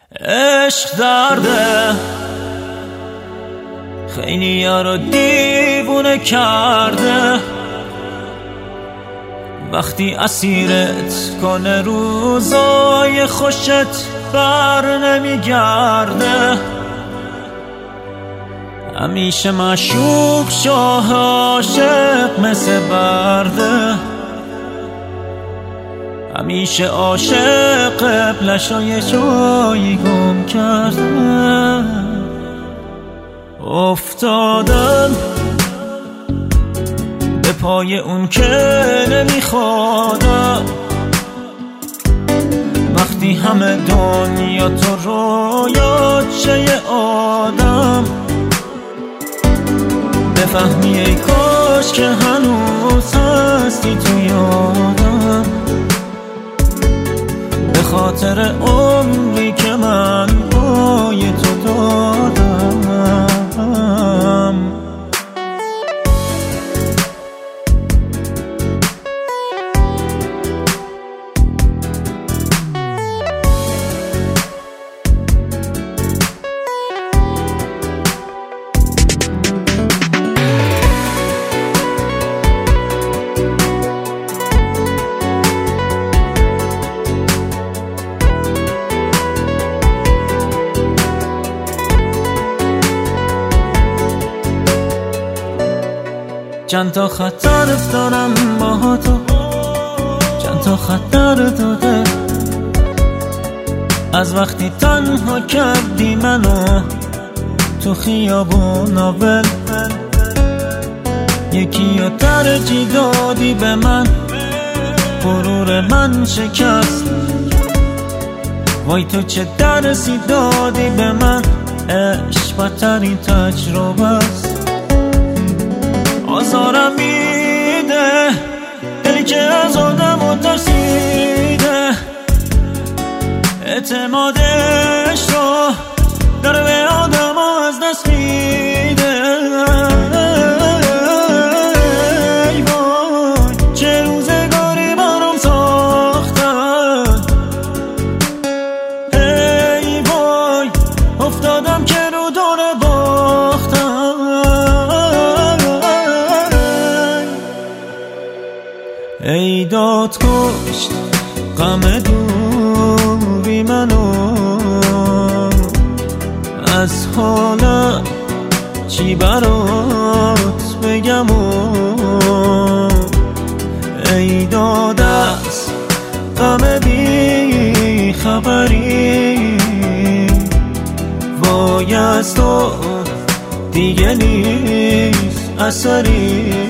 عشق درده خیلی ها رو دیوونه کرده، وقتی اسیرت کنه روزای خوشت بر نمیگرده. همیشه معشوق شاه عاشق مثل برده، همیشه عاشق قبلشای جایی گم کرده. افتادم به پای اون که نمیخوادم، وقتی همه دنیا تو رویات شه آدم. بفهمی ای کاش که هنوز هستی تو یادم، به خاطر عمری که من پای تو دادم. چند تا خطر افتادم با تو، چند تا خطر داده، از وقتی تنها کردی منو تو خیابون اول. یکی رو ترجیح دادی به من، غرور من شکست. وای تو چه درسی دادی به من، عشق بدترین تجربه است. آزارم میده دلی که از آدم ترسیده، اعتمادش رو داره به آدم از دست میده. ای وای چه روزگاری برام ساختن، ای وای افتادم که رو دور باختم. ای داد کشت غم دوری منو، از حالا چی برات بگم؟ ای داد از غم بی خبری، وای از تو دیگه نیست اثری.